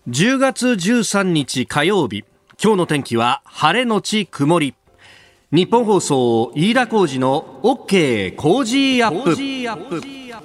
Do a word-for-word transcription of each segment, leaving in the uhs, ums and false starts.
じゅうがつじゅうさんにち火曜日、今日の天気は晴れのち曇り。日本放送飯田浩司の OK 工事アップ。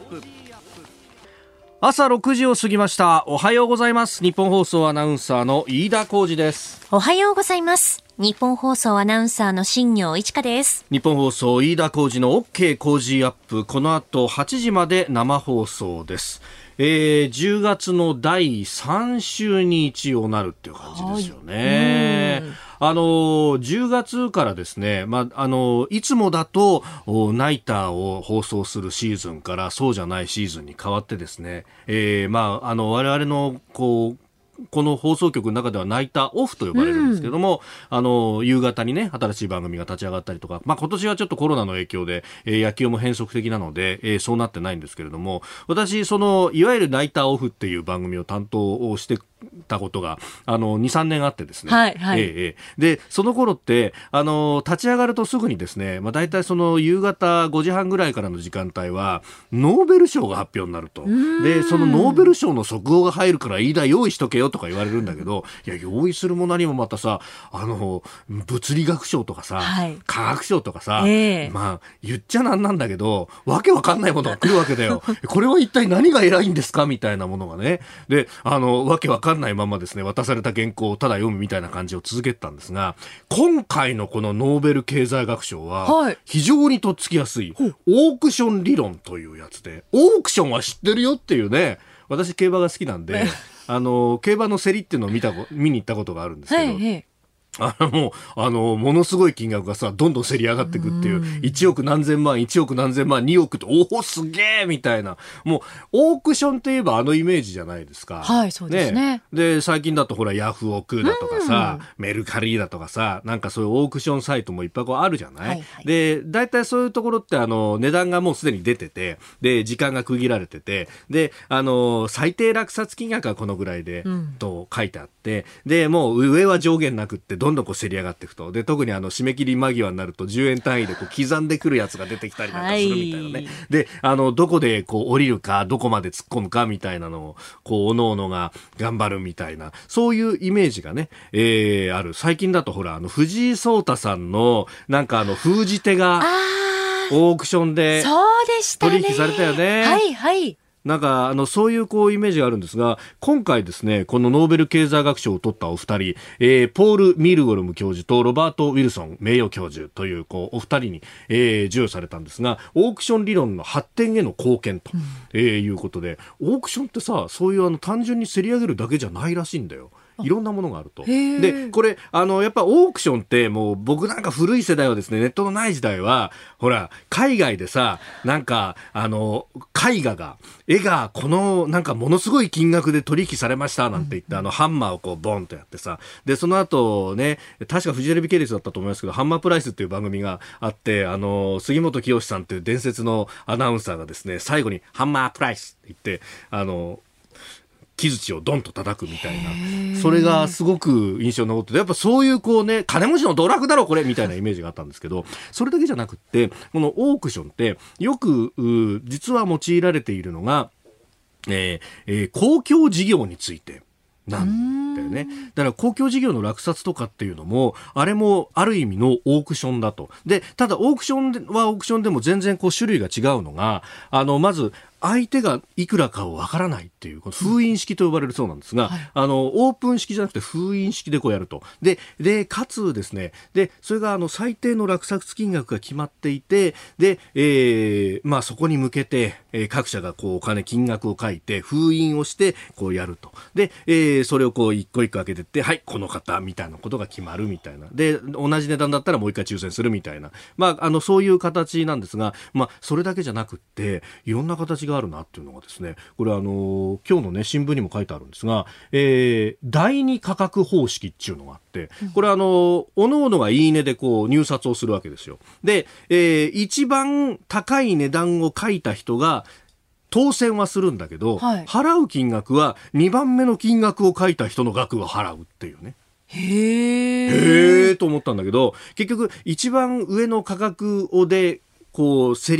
朝ろくじを過ぎました。おはようございます。日本放送アナウンサーの飯田浩司です。 おはようございます。日本放送アナウンサーの新業一華です。 日本放送飯田浩司の OK 工事アップ、この後はちじまで生放送です。えー、じゅうがつのだいさん週に一応なるっていう感じですよね。あのじゅうがつからですね、まあ、あのいつもだとナイターを放送するシーズンからそうじゃないシーズンに変わってですね、えーまあ、あの我々のこうこの放送局の中ではナイターオフと呼ばれるんですけども、うん、あの夕方にね新しい番組が立ち上がったりとか、まあ、今年はちょっとコロナの影響で、えー、野球も変則的なので、えー、そうなってないんですけれども、私そのいわゆるナイターオフっていう番組を担当をしてたことがあの にさんねんあってですね、 はいはい、 えー、でその頃ってあの立ち上がるとすぐにですね、まあ、大体その夕方ごじはんぐらいからの時間帯はノーベル賞が発表になると。でそのノーベル賞の速報が入るからいいだ用意しとけよとか言われるんだけど、いや用意するものにもまたさ、あの物理学賞とかさ、はい、科学賞とかさ、えー、まあ言っちゃなんなんだけどわけわかんないものが来るわけだよこれは一体何が偉いんですかみたいなものがね、であのわけわかんないままですね、渡された原稿をただ読むみたいな感じを続けてたんですが、今回のこのノーベル経済学賞は非常にとっつきやすい、はい、オークション理論というやつで、オークションは知ってるよっていうね、私競馬が好きなんであの競馬の競りっていうのを見た見に行ったことがあるんですけど、はいはい、あのもうあのものすごい金額がさどんどん競り上がっていくっていう、いちおく何千万いちおく何千万におくって、おおすげえみたいな、もうオークションといえばあのイメージじゃないですか。 はい、そうですね。 で最近だとほらヤフオクだとかさ、メルカリだとかさ、なんかそういうオークションサイトもいっぱいこうあるじゃない、はいはい、で大体そういうところってあの値段がもうすでに出てて、で時間が区切られてて、であの最低落札金額はこのぐらいで、うん、と書いてあって、でもう上は上限なくってどんどんこう競り上がっていくと、で特にあの締め切り間際になるとじゅうえん単位でこう刻んでくるやつが出てきたりなんかするみたいなね、はい、であのどこでこう降りるかどこまで突っ込むかみたいなのをこうおのおのが頑張るみたいな、そういうイメージがね、えー、ある。最近だとほらあの藤井聡太さんのなんかあの封じ手がオークションで取引されたよね。 はいはい、 なんかあのそういうこうイメージがあるんですが、今回ですねこのノーベル経済学賞を取ったお二人、えー、ポール・ミルゴルム教授とロバート・ウィルソン名誉教授というこうお二人に、えー、授与されたんですが、オークション理論の発展への貢献と、うんえー、いうことで、オークションってさ、そういうあの単純に競り上げるだけじゃないらしいんだよ。いろんなものがあると。でこれあのやっぱオークションってもう僕なんか古い世代はですね、ネットのない時代はほら海外でさ、なんかあの絵画が絵がこのなんかものすごい金額で取引されましたなんて言って、うん、あのハンマーをこうボンとやってさ、でその後ね、確かフジテレビ系列だったと思いますけど、ハンマープライスっていう番組があって、あの杉本清さんっていう伝説のアナウンサーがですね、最後にハンマープライスって言ってあの木槌をドンと叩くみたいな、それがすごく印象に残ってて、やっぱそういうこうね、金持ちの道楽だろこれみたいなイメージがあったんですけど、それだけじゃなくって、このオークションってよく実は用いられているのが、えーえー、公共事業についてなんだよね。だから公共事業の落札とかっていうのもあれもある意味のオークションだと。でただオークションはオークションでも全然こう種類が違うのが、あのまず相手がいくらかをわからないっていうこの封印式と呼ばれるそうなんですが、はい、あのオープン式じゃなくて封印式でこうやると。ででかつですね、でそれがあの最低の落札金額が決まっていて、で、えーまあ、そこに向けて、えー、各社がこうお金金額を書いて封印をしてこうやると。で、えー、それをこう一個一個開けてって、はいこの方みたいなことが決まるみたいな、で同じ値段だったらもう一回抽選するみたいな、まあ、あのそういう形なんですが、まあ、それだけじゃなくっていろんな形があるなっていうのがですね、これあの今日のね新聞にも書いてあるんですが、えー、第二価格方式っていうのがあって、これあの各々がいいねでこう入札をするわけですよ。で、えー、一番高い値段を書いた人が当選はするんだけど、はい、払う金額はにばんめの金額を書いた人の額を払うっていうね。 へーへーと思ったんだけど、結局一番上の価格をでこう競り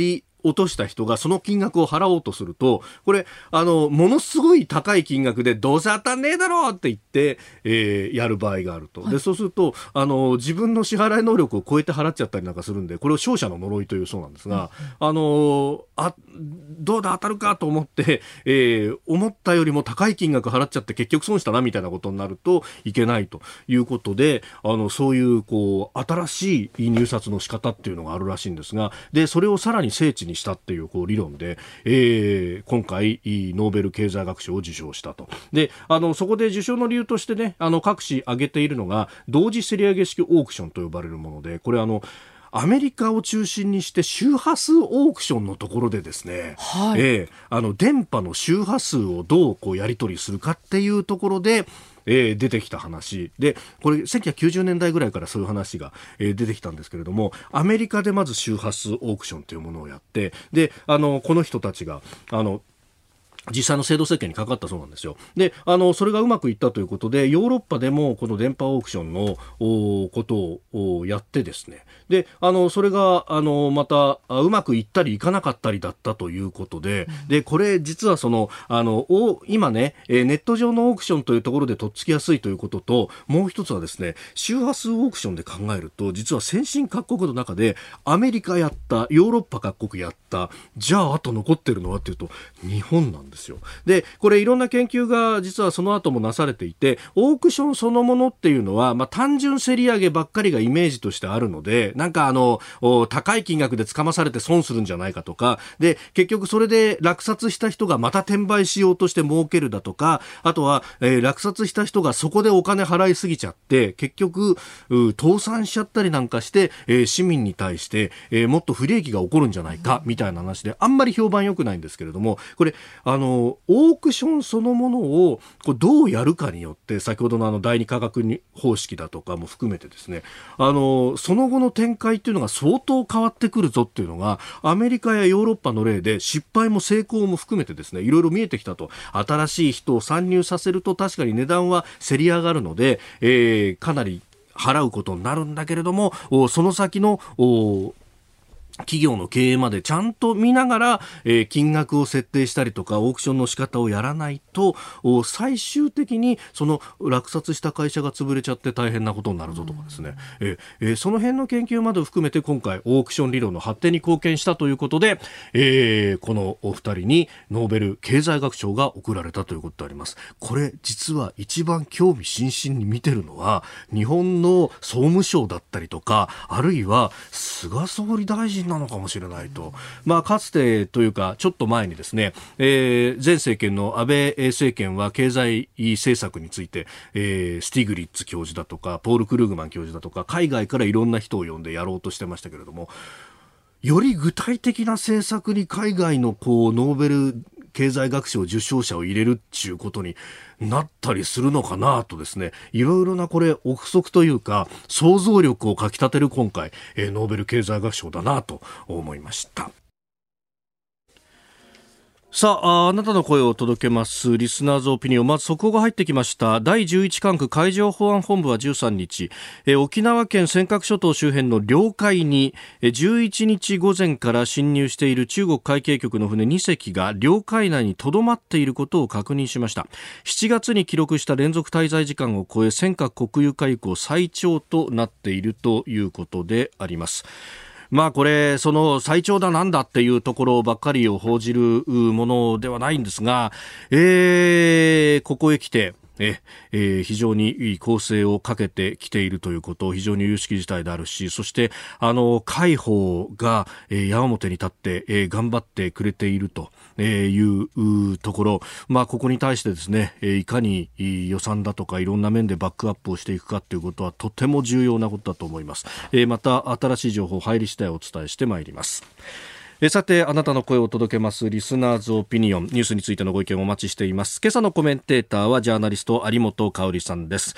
落とした人がその金額を払おうとすると、これあのものすごい高い金額でどうせ当たんねえだろうって言って、えー、やる場合があると。でそうするとあの自分の支払い能力を超えて払っちゃったりなんかするんで、これを勝者の呪いというそうなんですが、うん、あのあどうだ当たるかと思って、えー、思ったよりも高い金額払っちゃって結局損したなみたいなことになるといけないということで、あのそういうこう新しい入札の仕方っていうのがあるらしいんですが、でそれをさらに精緻にしたっていう、こう理論で、えー、今回ノーベル経済学賞を受賞したと。であのそこで受賞の理由としてね、あの各紙挙げているのが同時競り上げ式オークションと呼ばれるもので、これあのアメリカを中心にして周波数オークションのところでですね、はい、えー、あの電波の周波数をどうこうやり取りするかっていうところで、えー、出てきた話で、これせんきゅうひゃくきゅうじゅうねんだいぐらいからそういう話が、えー、出てきたんですけれども、アメリカでまず周波数オークションというものをやって、であのこの人たちがあの実際の制度設計にかかったそうなんですよ。で、あの、それがうまくいったということで、ヨーロッパでもこの電波オークションのことをやってですね。で、あの、それが、あの、また、うまくいったりいかなかったりだったということで、うん、で、これ実はその、あの、今ね、ネット上のオークションというところでとっつきやすいということと、もう一つはですね、周波数オークションで考えると、実は先進各国の中で、アメリカやった、ヨーロッパ各国やった、じゃああと残ってるのはっていうと、日本なんです。でこれいろんな研究が実はその後もなされていて、オークションそのものっていうのは、まあ、単純競り上げばっかりがイメージとしてあるので、なんかあの高い金額でつかまされて損するんじゃないかとかで、結局それで落札した人がまた転売しようとして儲けるだとか、あとは、えー、落札した人がそこでお金払いすぎちゃって結局倒産しちゃったりなんかして、えー、市民に対して、えー、もっと不利益が起こるんじゃないかみたいな話で、あんまり評判良くないんですけれども、これあのオークションそのものをこうどうやるかによって、先ほどのあの第二価格方式だとかも含めてですね、あのその後の展開っていうのが相当変わってくるぞっていうのが、アメリカやヨーロッパの例で失敗も成功も含めてですね、いろいろ見えてきたと。新しい人を参入させると確かに値段は競り上がるので、えー、かなり払うことになるんだけれども、その先の企業の経営までちゃんと見ながら、えー、金額を設定したりとかオークションの仕方をやらないと、最終的にその落札した会社が潰れちゃって大変なことになるぞとかですね、えーえー、その辺の研究まで含めて今回オークション理論の発展に貢献したということで、えー、このお二人にノーベル経済学賞が贈られたということであります。これ実は一番興味津々に見てるのは日本の総務省だったりとか、あるいは菅総理大臣なのかもしれないと、まあ、かつてというかちょっと前にですね、えー、前政権の安倍政権は経済政策について、えー、スティグリッツ教授だとかポール・クルーグマン教授だとか海外からいろんな人を呼んでやろうとしてましたけれども、より具体的な政策に海外のこうノーベル経済学賞受賞者を入れるっていうことになったりするのかなとですね、いろいろなこれ憶測というか想像力をかきたてる今回、えー、ノーベル経済学賞だなと思いました。さあ、あなたの声を届けますリスナーズオピニオン。まず速報が入ってきました。だいじゅういち管区海上保安本部はじゅうさんにち、え沖縄県尖閣諸島周辺の領海にえじゅういちにち午前から侵入している中国海警局の船にせきが領海内に留まっていることを確認しました。しちがつに記録した連続滞在時間を超え、尖閣国有化以降最長となっているということであります。まあこれその最長だなんだっていうところばっかりを報じるものではないんですが、えー、ここへ来てええー、非常にいい攻勢をかけてきているということを非常に有識事態であるし、そしてあの海保が、えー、矢面に立って、えー、頑張ってくれているというところ、まあここに対してですね、いかに予算だとかいろんな面でバックアップをしていくかということはとても重要なことだと思います。えー、また新しい情報入り次第お伝えしてまいります。えさて、あなたの声を届けますリスナーズオピニオン、ニュースについてのご意見をお待ちしています。今朝のコメンテーターはジャーナリスト有本香里さんです。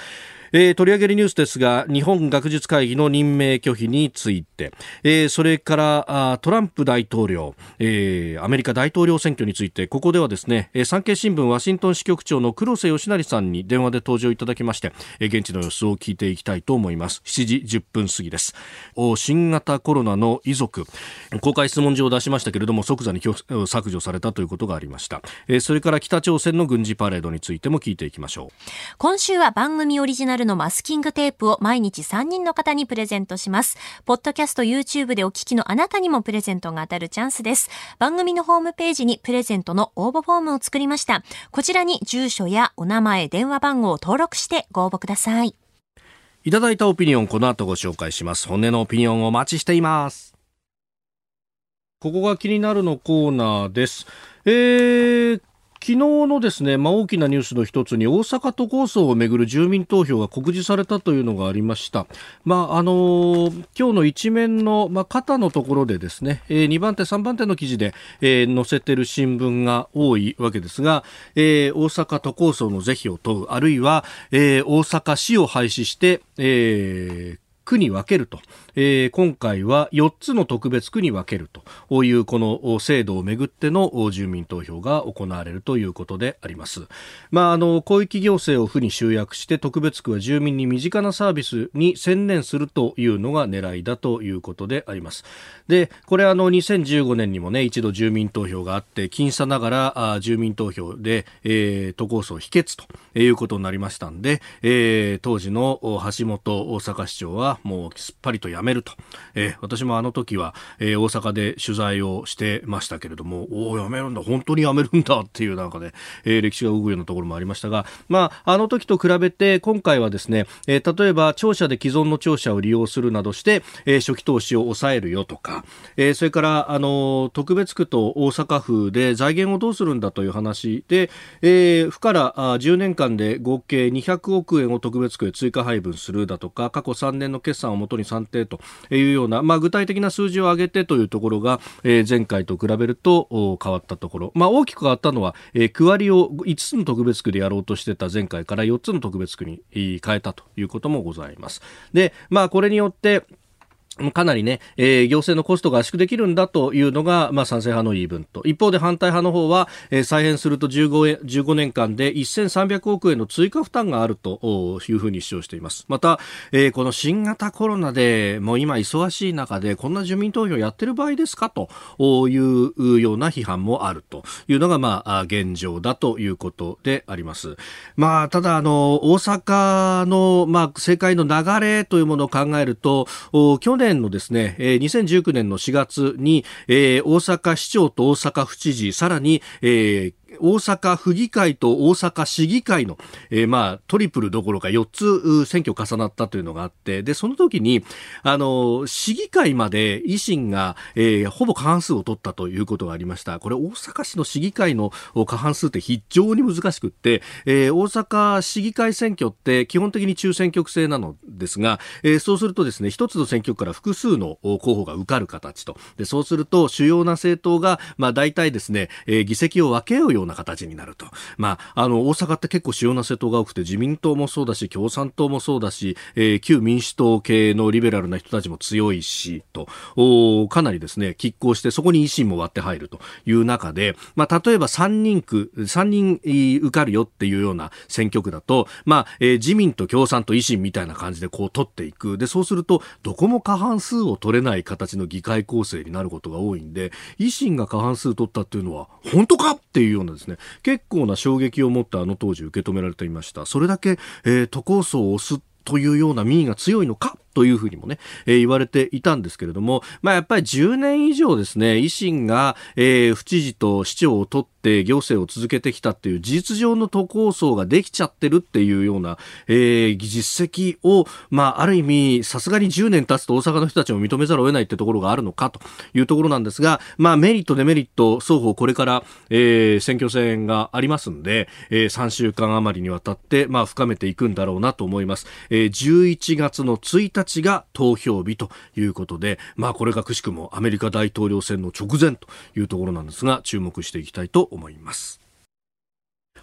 えー、取り上げるニュースですが、日本学術会議の任命拒否について、えー、それからあトランプ大統領、えー、アメリカ大統領選挙について、ここではですね、産経新聞ワシントン支局長の黒瀬義成さんに電話で登場いただきまして、えー、現地の様子を聞いていきたいと思います。しちじじゅっぷん過ぎです。新型コロナの遺族、公開質問状を出しましたけれども、即座に削除されたということがありました。えー、それから北朝鮮の軍事パレードについても聞いていきましょう。 今週は番組オリジナルのマスキングテープを毎日さんにんの方にプレゼントします。ポッドキャスト YouTube でお聞きのあなたにもプレゼントが当たるチャンスです。番組のホームページにプレゼントの応募フォームを作りました。こちらに住所やお名前、電話番号を登録してご応募ください。 いただいたオピニオン、この後ご紹介します。本音のオピニオンをお待ちしています。ここが気になるのコーナーです。えー昨日のですね、まあ、大きなニュースの一つに大阪都構想をめぐる住民投票が告示されたというのがありました。まああのー、今日の一面の、まあ、肩のところでですね、えー、にばん手さんばん手の記事で、えー、載せている新聞が多いわけですが、えー、大阪都構想の是非を問う、あるいは、えー、大阪市を廃止して、えー区に分けると、えー、今回はよっつの特別区に分けるというこの制度をめぐっての住民投票が行われるということであります。まあ、あの広域行政を府に集約して特別区は住民に身近なサービスに専念するというのが狙いだということであります。でこれあのにせんじゅうごねんにもね一度住民投票があって僅差ながらあ住民投票で、えー、都構想否決ということになりましたんで、えー、当時の橋本大阪市長はもうすっぱりとやめると、えー、私もあの時は、えー、大阪で取材をしてましたけれども、おーやめるんだ本当にやめるんだっていうなんかね、えー、歴史が動くようなところもありましたが、まあ、あの時と比べて今回はですね、えー、例えば庁舎で既存の庁舎を利用するなどして、えー、初期投資を抑えるよとか、えー、それからあの特別区と大阪府で財源をどうするんだという話で、えー、府からあじゅうねんかんで合計にひゃくおくえんを特別区へ追加配分するだとか、過去さんねんの決算をもとに算定というような、まあ、具体的な数字を上げてというところが、えー、前回と比べると変わったところ、まあ、大きく変わったのは、えー、区割りをいつつの特別区でやろうとしてた前回からよっつの特別区に変えたということもございます。で、まあ、これによってかなりね、えー、行政のコストが圧縮できるんだというのが、まあ、賛成派の言い分と、一方で反対派の方は、えー、再編するとじゅうごねんかんでせんさんびゃくおくえんの追加負担があるというふうに主張しています。また、えー、この新型コロナでもう今忙しい中でこんな住民投票やってる場合ですかというような批判もあるというのが、まあ、現状だということであります。まあ、ただあの大阪の、まあ、政界の流れというものを考えると、去年のですね、にせんじゅうきゅうねんのしがつに、えー、大阪市長と大阪府知事、さらに、えー大阪府議会と大阪市議会の、えー、まあトリプルどころかよっつ選挙重なったというのがあって、でその時にあの市議会まで維新が、えー、ほぼ過半数を取ったということがありました。これ大阪市の市議会の過半数って非常に難しくって、えー、大阪市議会選挙って基本的に中選挙区制なのですが、えー、そうするとですね一つの選挙区から複数の候補が受かる形と、でそうすると主要な政党がまあ大体ですね、えー、議席を分け合うような形になると。まあ、あの大阪って結構主要な政党が多くて、自民党もそうだし共産党もそうだし、えー、旧民主党系のリベラルな人たちも強いしと、おかなりですね拮抗して、そこに維新も割って入るという中で、まあ、例えばさんにん区さんにん受かるよっていうような選挙区だと、まあえー、自民と共産と維新みたいな感じでこう取っていく。でそうするとどこも過半数を取れない形の議会構成になることが多いんで、維新が過半数取ったっていうのは本当かっていうようなですね、結構な衝撃を持ってあの当時受け止められていました。それだけ、えー、都構想を推すというような民意が強いのかというふうにもね、えー、言われていたんですけれども、まあ、やっぱりじゅうねん以上ですね、維新が、えー、府知事と市長を取って行政を続けてきたっていう事実上の都構想ができちゃってるっていうような、えー、実績を、まあ、ある意味さすがにじゅうねん経つと大阪の人たちも認めざるを得ないってところがあるのかというところなんですが、まあ、メリットデメリット双方これから、えー、選挙戦がありますんで、えー、さんしゅうかん余りにわたって、まあ、深めていくんだろうなと思います。えー、じゅういちがつのついたちが投票日ということで、まあ、これがくしくもアメリカ大統領選の直前というところなんですが、注目していきたいと思います。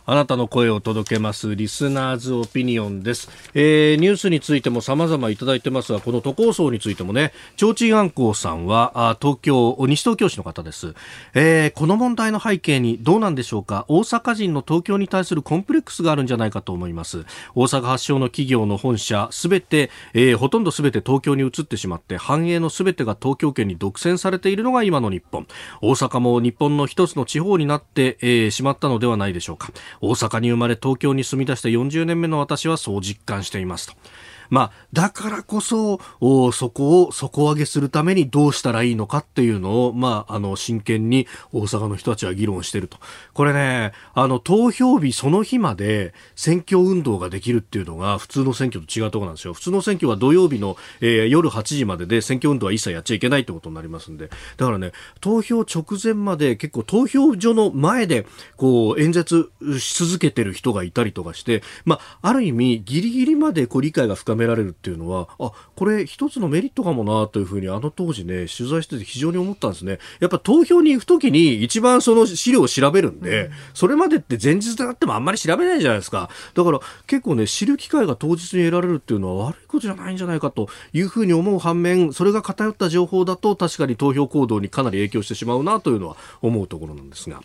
あなたの声を届けますリスナーズオピニオンです。えー、ニュースについても様々いただいてますが、この都構想についてもね、提灯暗光さんはあ東京西東京市の方です。えー、この問題の背景にどうなんでしょうか。大阪人の東京に対するコンプレックスがあるんじゃないかと思います。大阪発祥の企業の本社すべて、えー、ほとんどすべて東京に移ってしまって、繁栄のすべてが東京圏に独占されているのが今の日本。大阪も日本の一つの地方になって、えー、しまったのではないでしょうか。大阪に生まれ東京に住み出してよんじゅうねんめの私はそう実感していますと。まあ、だからこそそこを底上げするためにどうしたらいいのかっていうのを、まあ、あの真剣に大阪の人たちは議論していると。これね、あの投票日その日まで選挙運動ができるっていうのが普通の選挙と違うところなんですよ。普通の選挙は土曜日の、えー、夜はちじまでで選挙運動は一切やっちゃいけないってことになりますんで、だからね、投票直前まで結構投票所の前でこう演説し続けてる人がいたりとかして、まあ、ある意味ギリギリまでこう理解が深められるっていうのは、あ、これ一つのメリットかもなというふうにあの当時ね、取材してて非常に思ったんですね。やっぱ投票に行くときに一番その資料を調べるんで、うん、それまでって前日であってもあんまり調べないじゃないですか。だから結構ね、知る機会が当日に得られるっていうのは悪いことじゃないんじゃないかというふうに思う反面、それが偏った情報だと確かに投票行動にかなり影響してしまうなというのは思うところなんですが、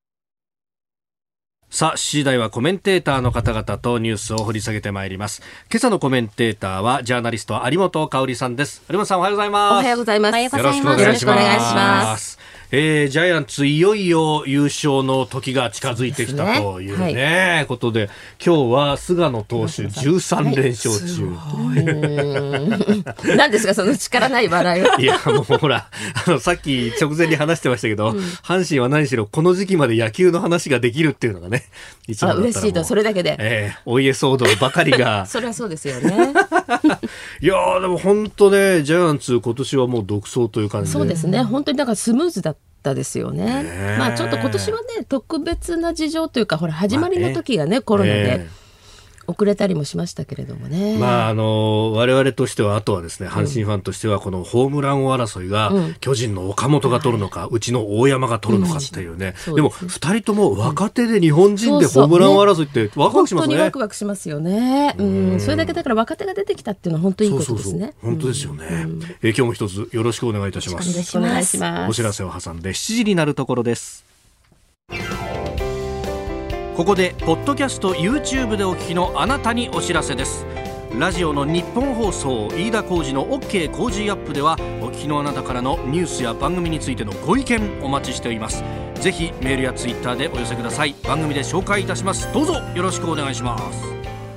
さあ、しちじ台はコメンテーターの方々とニュースを掘り下げてまいります。今朝のコメンテーターはジャーナリスト有本香里さんです。有本さん、おはようございます。 おはようございます。 よろしくお願いします。えー、ジャイアンツいよいよ優勝の時が近づいてきたというね、ね、はい、ことで、今日は菅野投手じゅうさんれん勝中、 はい、何ですかその力ない笑いは。 いや、もうほら、あのさっき直前に話してましたけど、うん、阪神は何しろこの時期まで野球の話ができるっていうのがね、 いつもだったらもう、あ、嬉しいと、それだけで、 えー、お家騒動ばかりがそれはそうですよね。 いやでも本当ね、ジャイアンツ今年はもう独走という感じで、 そうですね、本当にだからスムーズだったですよね。ね、まあちょっと今年はね、特別な事情というか、ほら始まりの時がね、まあ、コロナで遅れたりもしましたけれどもね。 まあ、あの我々としては、あとはですね、阪神ファンとしてはこのホームラン王争いが、うん、巨人の岡本が取るのか、はい、うちの大山が取るのかっていうね、うん、でもふたりとも若手で日本人でホームラン王争いってワクワクしますね。 本当にワクワクしますよね。うん、それだけだから若手が出てきたっていうのは本当にいいことですね。そうそうそう、 本当ですよね。うん、え今日も一つよろしくお願いいたします。 お願いします。 お知らせを挟んでしちじになるところです。ここでポッドキャスト YouTube でお聞きのあなたにお知らせです。ラジオの日本放送飯田浩司の OK 工事アップでは、お聞きのあなたからのニュースや番組についてのご意見お待ちしております。ぜひメールやツイッターでお寄せください。番組で紹介いたします。どうぞよろしくお願いします。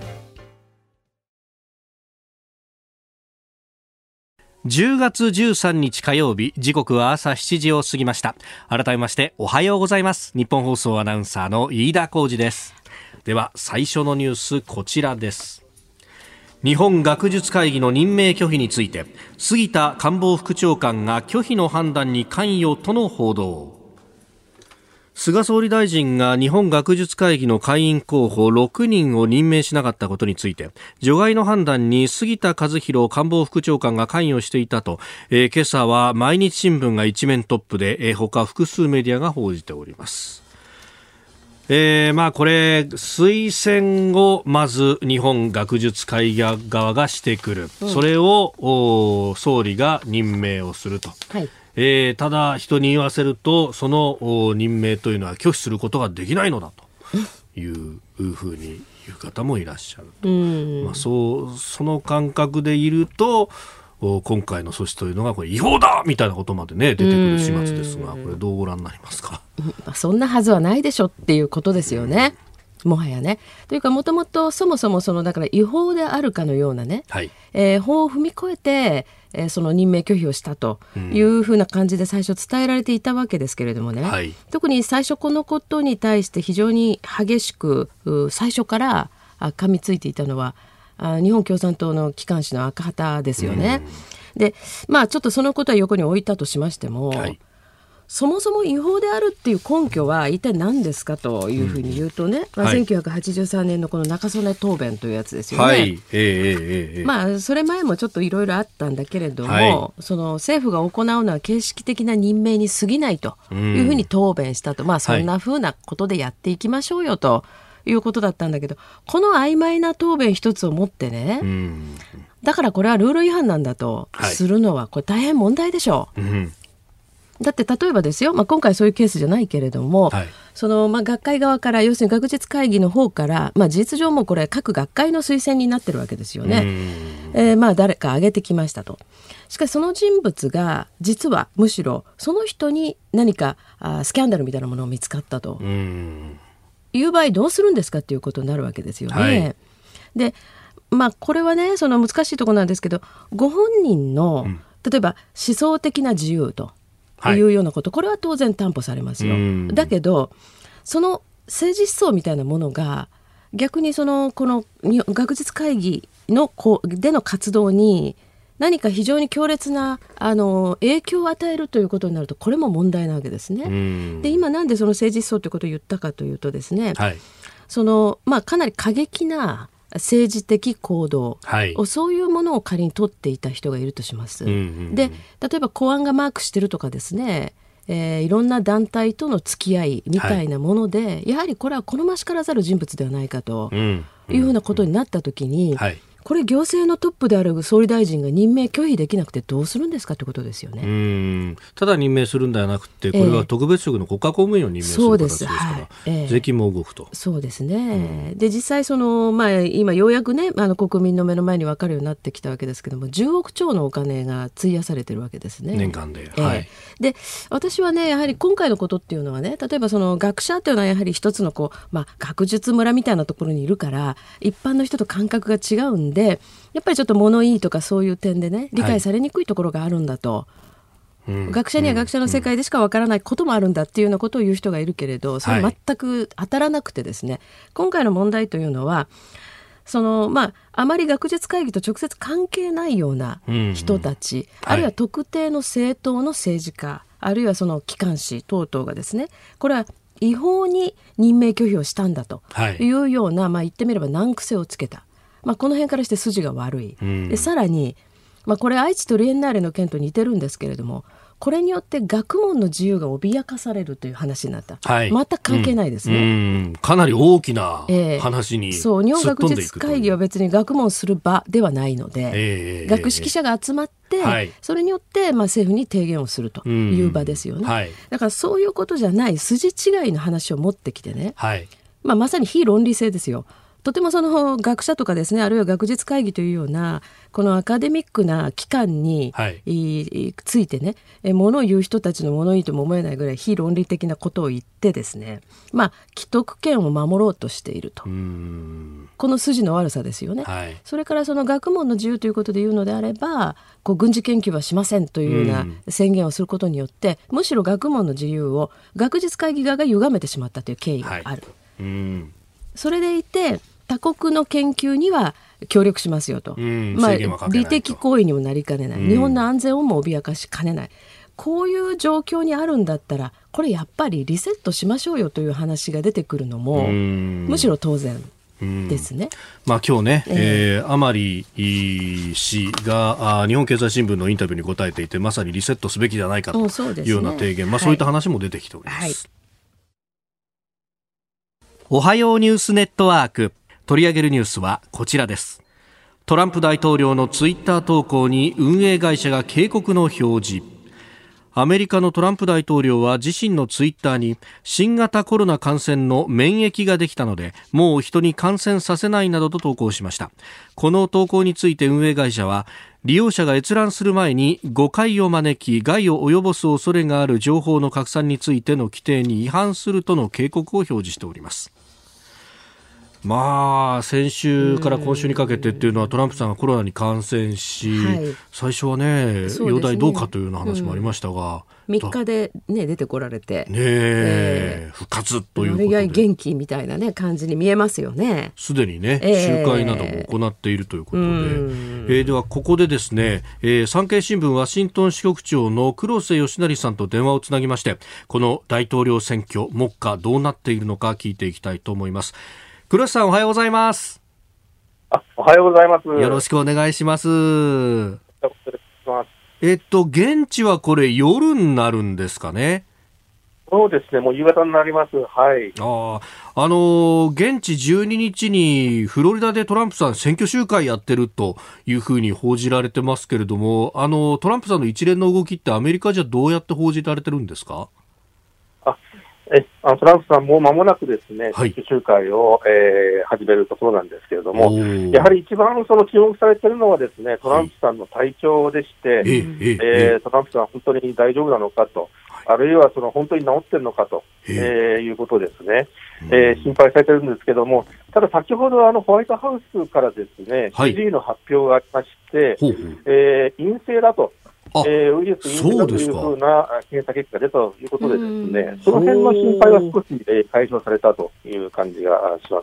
じゅうがつじゅうさんにち火曜日、時刻は朝しちじを過ぎました。改めましておはようございます。日本放送アナウンサーの飯田浩司です。では最初のニュース、こちらです。日本学術会議の任命拒否について、杉田官房副長官が拒否の判断に関与との報道。菅総理大臣が日本学術会議の会員候補ろくにんを任命しなかったことについて、除外の判断に杉田和弘官房副長官が関与していたと、えー、今朝は毎日新聞が一面トップで、えー、他複数メディアが報じております。えー、まあこれ推薦をまず日本学術会議側がしてくる、うん、それを総理が任命をすると、はい、えー、ただ人に言わせると、その任命というのは拒否することができないのだというふうに言う方もいらっしゃると、うんまあ、そうその感覚でいると、今回の措置というのがこれ違法だみたいなことまでね出てくる始末ですが、これどうご覧になりますか。 そんなはずはないでしょっていうことですよね、もはやね。というか、もともとそもそもそのだから違法であるかのようなね、はい、えー、法を踏み越えて、えー、その任命拒否をしたというふうな感じで最初伝えられていたわけですけれどもね、はい、特に最初このことに対して非常に激しく最初から噛みついていたのは日本共産党の機関紙の赤旗ですよね。で、まあちょっとそのことは横に置いたとしましても、はい、そもそも違法であるっていう根拠は一体何ですかというふうに言うとね、うんまあ、せんきゅうひゃくはちじゅうさんねんのこの中曽根答弁というやつですよね、はいえーえー、まあそれ前もちょっといろいろあったんだけれども、はい、その政府が行うのは形式的な任命に過ぎないというふうに答弁したと、まあそんなふうなことでやっていきましょうよといいうことだったんだけど、この曖昧な答弁一つを持ってね、うん、だからこれはルール違反なんだとするのはこれ大変問題でしょう、うん、だって例えばですよ、まあ、今回そういうケースじゃないけれども、はい、そのまあ学会側から要するに学術会議の方から、まあ、事実上もこれ各学会の推薦になってるわけですよね、えー、まあ誰か挙げてきましたと。しかしその人物が実はむしろその人に何かあスキャンダルみたいなものが見つかったという場合どうするんですかっていうことになるわけですよね、はい、でまあこれはねその難しいところなんですけど、ご本人の、うん、例えば思想的な自由というようなこと、はい、これは当然担保されますよ。だけどその政治思想みたいなものが逆にそのこの学術会議のこうでの活動に何か非常に強烈なあの影響を与えるということになると、これも問題なわけですね。で今なんでその政治思想ということを言ったかというとですね、はい、そのまあ、かなり過激な政治的行動、はい、そういうものを仮に取っていた人がいるとします、うんうんうん、で例えば公安がマークしてるとかですね、えー、いろんな団体との付き合いみたいなもので、はい、やはりこれは好ましからざる人物ではないかというふうなことになったときに、うんうんはい、これ行政のトップである総理大臣が任命拒否できなくてどうするんですかということですよね。 うーんただ任命するんではなくて、これは特別職の国家公務員を任命する形ですから、はいえー、税金も動くと。 そうですね、うん、で実際その、まあ、今ようやくねあの国民の目の前に分かるようになってきたわけですけども、じゅうおくちょうのお金が費やされてるわけですね、 年間で、 えーはい、 で私はねやはり今回のことっていうのはね、例えばその学者というのはやはり一つのこう、まあ、学術村みたいなところにいるから一般の人と感覚が違うんで、やっぱりちょっと物言いとかそういう点でね理解されにくいところがあるんだと、はい、学者には学者の世界でしかわからないこともあるんだっていうようなことを言う人がいるけれど、それ全く当たらなくてですね、はい、今回の問題というのはその、まあ、あまり学術会議と直接関係ないような人たち、うんうん、あるいは特定の政党の政治家、はい、あるいはその機関紙等々がですね、これは違法に任命拒否をしたんだというような、はいまあ、言ってみれば難癖をつけた、まあ、この辺からして筋が悪い、うん、でさらに、まあ、これ愛知トリエンナーレの件と似てるんですけれども、これによって学問の自由が脅かされるという話になった、はい、全く関係ないですね、うんうん、かなり大きな話に、えー、 そう日本学術会議は別に学問する場ではないので、えー、学識者が集まって、はい、それによって、まあ、政府に提言をするという場ですよね、うんはい、だからそういうことじゃない筋違いの話を持ってきてね、はいまあ、まさに非論理性ですよ。とてもその学者とかですね、あるいは学術会議というようなこのアカデミックな機関に、はい、ついてね、ものを言う人たちの物言いとも思えないぐらい非論理的なことを言ってですね、まあ既得権を守ろうとしていると、うーんこの筋の悪さですよね、はい、それからその学問の自由ということで言うのであれば、こう軍事研究はしませんというような宣言をすることによって、むしろ学問の自由を学術会議側が歪めてしまったという経緯がある、はい、うんそれでいて他国の研究には協力しますよと、まあ、利的行為にもなりかねない、日本の安全をも脅かしかねない、こういう状況にあるんだったらこれやっぱりリセットしましょうよという話が出てくるのもむしろ当然ですね。 まあ、今日ね、えーえー、甘利氏が日本経済新聞のインタビューに答えていて、まさにリセットすべきじゃないかというような提言、そう、ねまあ、そういった話も出てきております、はいはい、おはようニュースネットワーク、取り上げるニュースはこちらです。トランプ大統領のツイッター投稿に運営会社が警告の表示。アメリカのトランプ大統領は自身のツイッターに、新型コロナ感染の免疫ができたのでもう人に感染させないなどと投稿しました。この投稿について運営会社は、利用者が閲覧する前に誤解を招き害を及ぼす恐れがある情報の拡散についての規定に違反するとの警告を表示しております。まあ、先週から今週にかけてっていうのはトランプさんがコロナに感染し、はい、最初はね容体どうかというような話もありましたが、 うん、みっかで、ね、出てこられて、 ねえー、復活ということで割合元気みたいな、ね、感じに見えますよね。 すでにね、えー、集会なども行っているということで、えー、ではここでですね、えー、産経新聞ワシントン支局長の黒瀬義成さんと電話をつなぎまして、この大統領選挙目下どうなっているのか聞いていきたいと思います。黒瀬さん、おはようございます。 あ、おはようございます。 よろしくお願いします。えっと現地はこれ夜になるんですかね。 そうですね、もう夕方になります。はい。 ああ、あのー、現地じゅうににちにフロリダでトランプさん選挙集会やってるというふうに報じられてますけれども、あのトランプさんの一連の動きってアメリカじゃどうやって報じられてるんですか？ あえあのトランプさんも間もなくですね、 はい、 選挙集会を、えー、始めるところなんですけれども、やはり一番その注目されているのはですね、トランプさんの体調でして、はい、えーえー、トランプさんは本当に大丈夫なのかと、あるいはその本当に治っているのかと、えー、いうことですね、えー、心配されているんですけども、ただ先ほどあのホワイトハウスからですね、はい、シーディー の発表がありまして、ほうほう、えー、陰性だと、えー、ウイルス陰性だというふうな検査結果でということでですね、その辺の心配は少し、えー、解消されたという感じがします。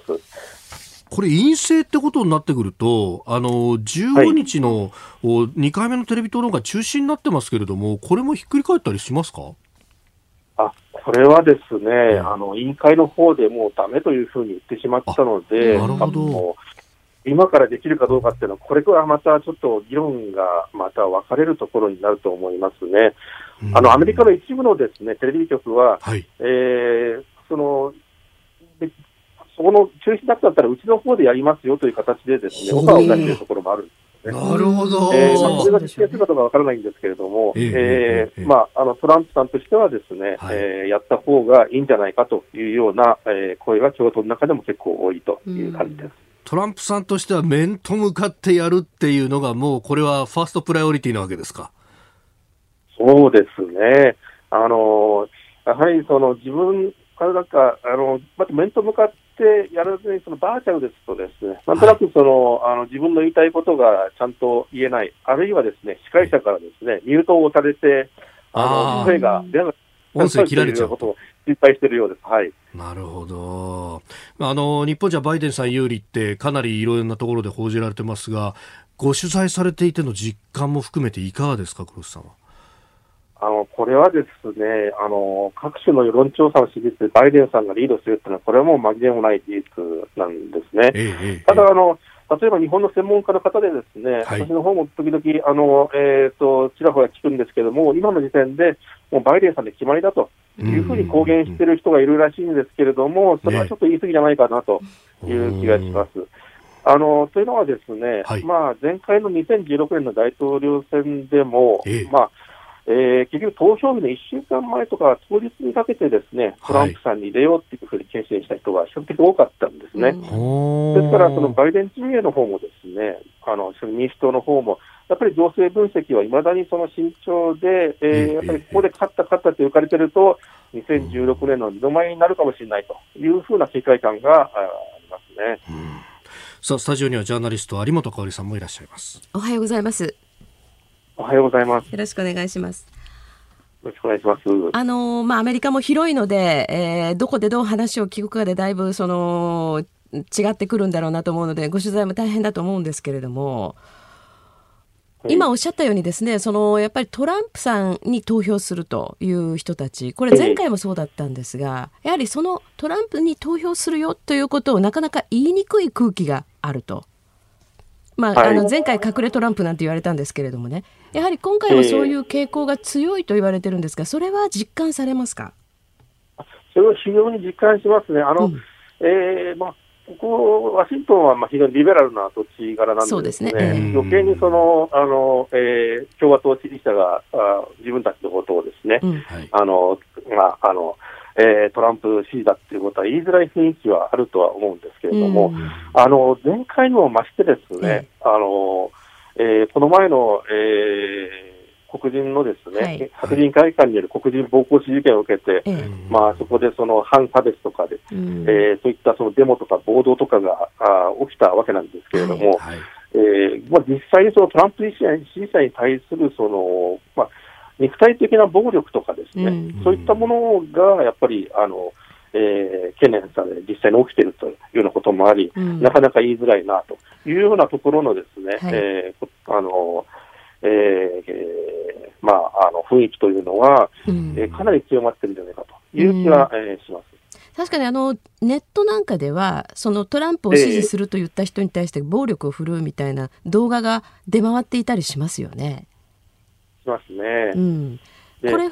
これ陰性ってことになってくると、あのじゅうごにちのにかいめのテレビ討論が中止になってますけれども、これもひっくり返ったりしますか？ あこれはですね、うん、あの委員会の方でもうダメというふうに言ってしまったので、 なるほど、 今からできるかどうかっていうのは、これからまたちょっと議論がまた分かれるところになると思いますね。うん、あのアメリカの一部のですねテレビ局は、はい、えー、そのそこの中止だったらうちの方でやりますよという形でですね、オファーを出しているところもあるんですね。 なるほど。 えーまあ、それが実現するかどうかわからないんですけれども、えーえーえーまあ、あのトランプさんとしてはですね、はい、えー、やった方がいいんじゃないかというような、えー、声が共和党の中でも結構多いという感じです。 トランプさんとしては面と向かってやるっていうのがもうこれはファーストプライオリティなわけですか？ そうですね。あのやはりその自分からなんかあのまた面と向かってやらずにそのバーチャルですとですね、なんとなくその、はい、あの自分の言いたいことがちゃんと言えない、あるいはですね司会者からですねミュートをされてあの声が出なく音声切られちゃうことを心配しているようです。はい。 なるほど。あの日本じゃバイデンさん有利ってかなりいろんなところで報じられてますが、ご取材されていての実感も含めていかがですか、黒須さんは？ あのこれはですね、あの各種の世論調査の支持率でバイデンさんがリードするというのは、これはもう紛れもない事実なんですね。ええ、ただあの、例えば日本の専門家の方でですね、はい、私の方も時々あの、えー、とちらほら聞くんですけども、今の時点でもうバイデンさんで決まりだというふうに公言している人がいるらしいんですけれども、それはちょっと言い過ぎじゃないかなという気がします。あのというのはですね、はい、まあ、前回のにせんじゅうろくねんの大統領選でも、ええ、まあえー、結局投票日のいっしゅうかんまえとか当日にかけてですね、トランプさんに入れようというふうに決心した人が比較的多かったんですね。うん、ですからそのバイデン陣営の方もですね、あの民主党の方もやっぱり情勢分析はいまだにその慎重で、えー、やっぱりここで勝った勝ったと言われているとにせんじゅうろくねんの二度前になるかもしれないというふうな警戒感がありますね。うん、 さあ、スタジオにはジャーナリスト有本香里さんもいらっしゃいます。 おはようございます。 おはようございます。 よろしくお願いします。 よろしくお願いします。 あのまあ、アメリカも広いので、えー、どこでどう話を聞くかでだいぶその違ってくるんだろうなと思うので、ご取材も大変だと思うんですけれども、はい、今おっしゃったようにですね、そのやっぱりトランプさんに投票するという人たち、これ前回もそうだったんですが、やはりそのトランプに投票するよということをなかなか言いにくい空気があると。まあ、はい、あの前回隠れトランプなんて言われたんですけれどもね、やはり今回もそういう傾向が強いと言われてるんですが、それは実感されますか？ それは非常に実感しますね。あの、うん、えーまあ、ここワシントンはまあ非常にリベラルな土地柄なんで、 そうですね、 えー、余計にそのあの、えー、共和党支持者があ自分たちのことをですね、うん、あのまああのえー、トランプ支持だっていうことは言いづらい雰囲気はあるとは思うんですけれども、うん、あの前回にも増してですね、うん、あのえー、この前の、えー、黒人のですね、はい、白人会館による黒人暴行死事件を受けて、うん、まあ、そこでその反差別とかで、うん、えー、そういったそのデモとか暴動とかがあ起きたわけなんですけれども、はいはい、えーまあ、実際にそのトランプ支持者に対するその、まあ肉体的な暴力とかですね、うん、そういったものがやっぱりあの、えー、懸念され実際に起きているというようなこともあり、うん、なかなか言いづらいなというようなところのですね、はい、えー、あのえーまあ、あの雰囲気というのは、うん、えー、かなり強まっているんじゃないかという気は、うん、えー、します。 確かにあのネットなんかではそのトランプを支持すると言った人に対して暴力を振るうみたいな動画が出回っていたりしますよね。 しますね。 うん、これは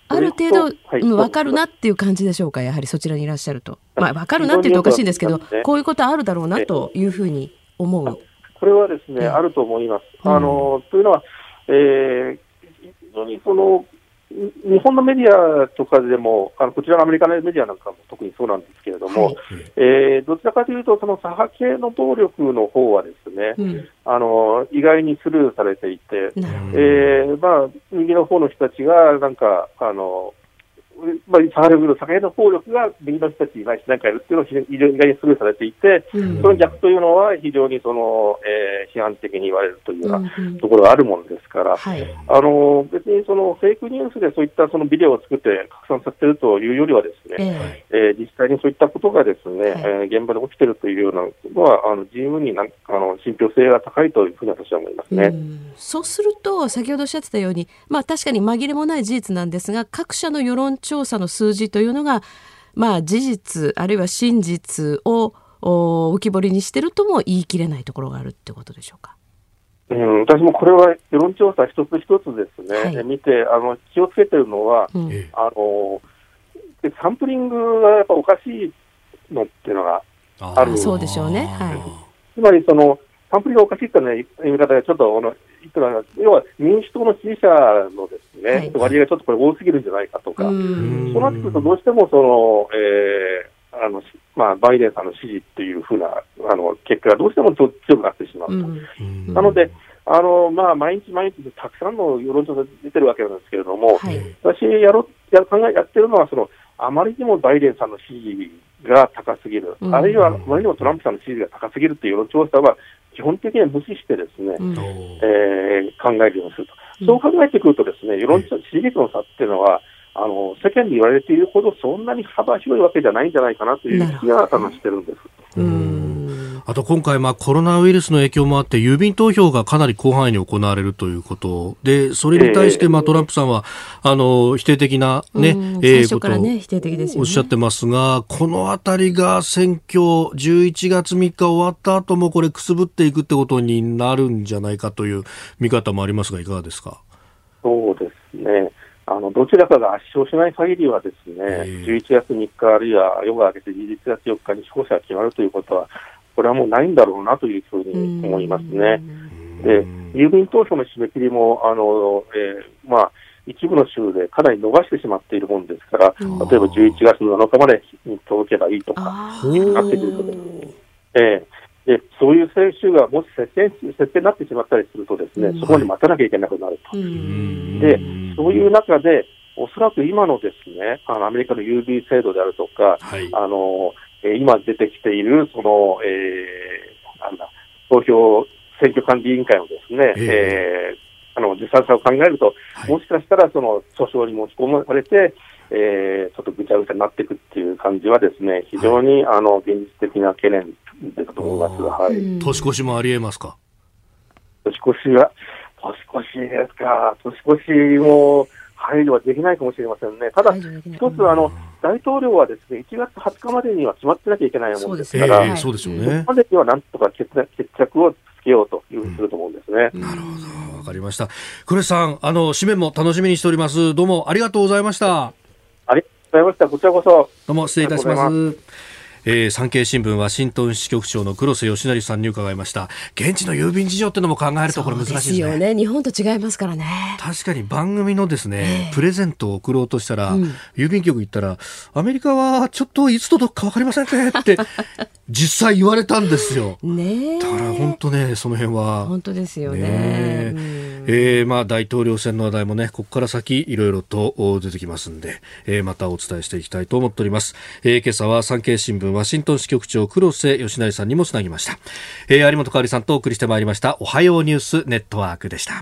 ある程度、はい、分かるなっていう感じでしょうか、やはりそちらにいらっしゃると。まあ、分かるなっていうとおかしいんですけど、こういうことあるだろうなというふうに思う。 これはですね、あると思います。あの、うん、というのは、えー、非常にその、日本のメディアとかでも、あのこちらのアメリカのメディアなんかも特にそうなんですけれども、はい、えー、どちらかというと、その左派系の暴力の方はですね、うん、あの意外にスルーされていて、えーまあ、右の方の人たちが、なんか、あのまあ、左派の暴力が右の人たちにないし何かやるっていうのを非常に意外にスルーされていて、うん、その逆というのは非常にその、えー、批判的に言われるというようなところがあるものですから、うんはい、あの別にそのフェイクニュースでそういったそのビデオを作って拡散させているというよりはですね、えーえー、実際にそういったことがですね、はいえー、現場で起きているというようなのはあの十分になあの信憑性が高いというふうに私は思いますね。うん、 そうすると先ほどおっしゃってたように、まあ、確かに紛れもない事実なんですが、各社の世論調査の数字というのが、まあ、事実あるいは真実を浮き彫りにしているとも言い切れないところがあるということでしょうか。 うん、私もこれは世論調査一つ一つですね、はい、見てあの気をつけているのは、うん、あのサンプリングがやっぱおかしいのっていうのがある。あそうでしょうね、はい、 つまりそのサンプリングがおかしいという、ね、言い方がちょっとあの要は民主党の支持者のですね、はい、割合がちょっとこれ多すぎるんじゃないかとか、そうなってくるとどうしてもその、えーあのまあ、バイデンさんの支持っていうふうなあの結果がどうしても強くなってしまうと。なのであの、まあ、毎日毎日たくさんの世論調査出てるわけなんですけれども、はい、私やろやる考えやってるのはそのあまりにもバイデンさんの支持が高すぎる、うん、あるいはあまりにもトランプさんの支持が高すぎるという世論調査は基本的には無視してですね、うんえー、考えるようにすると、うん、そう考えてくるとですね、世論調査支持率の差っていうのはあの世間で言われているほどそんなに幅広いわけじゃないんじゃないかなという気がしてるんです。 うんあと今回、まあ、コロナウイルスの影響もあって郵便投票がかなり広範囲に行われるということで、それに対して、まあ、トランプさんはあの否定的な、ねえー、最初から、ね、否定的ですよね、 おっしゃってますが、このあたりが選挙じゅういちがつみっか終わった後もこれくすぶっていくってことになるんじゃないかという見方もありますが、いかがですか。 そうですね、あのどちらかが圧勝しない限りはですね、じゅういちがつみっかあるいは夜が明けてじゅういちがつよっかに勝者が決まるということはこれはもうないんだろうなというふうに思いますね。で、郵便投票の締め切りもあの、えーまあ、一部の州でかなり伸ばしてしまっているものですから、例えばじゅういちがつなのかまでに届けばいいとかなってくるとですね、えー、でそういう州がもし接戦接戦になってしまったりするとですね、そこまで待たなきゃいけなくなると。でそういう中でおそらく今のですね、あのアメリカの郵便制度であるとか、はい、あの今出てきているその、えー、なんだ投票選挙管理委員会のですね、えーえー、あの実際さを考えると、はい、もしかしたらその訴訟に持ち込まれて、えー、ちょっとぐちゃぐちゃになっていくっていう感じはですね、非常に、はい、あの現実的な懸念だと思います。はい、 年越しもありえますか。 年越しは年越しですか。年越しも配慮はできないかもしれませんね。ただ一つあの大統領はですね、いちがつはつかまでには決まってなきゃいけないものですから、 そうですよね。 そこまでにはなんとか決着をつけようというふうにすると思うんですね。 うん、なるほど、わかりました。クレスさん、あの紙面も楽しみにしております。どうもありがとうございました。 ありがとうございました。こちらこそ。 どうも失礼いたします。えー、産経新聞ワシントン支局長の黒瀬義成さんに伺いました。現地の郵便事情ってのも考えるとこれ難しいですね。 そうですよね。日本と違いますからね。 確かに番組のですね、えー、プレゼントを送ろうとしたら、うん、郵便局行ったらアメリカはちょっといつ届くか分かりませんねって実際言われたんですよ。ね、だから本当ね、その辺は本当ですよね。 ね、うん、えー、まあ大統領選の話題もね、ここから先いろいろと出てきますんで、えー、またお伝えしていきたいと思っております。えー、今朝は産経新聞ワシントン支局長黒瀬義成さんにもつなぎました。えー、有本香里さんとお送りしてまいりましたおはようニュースネットワークでした。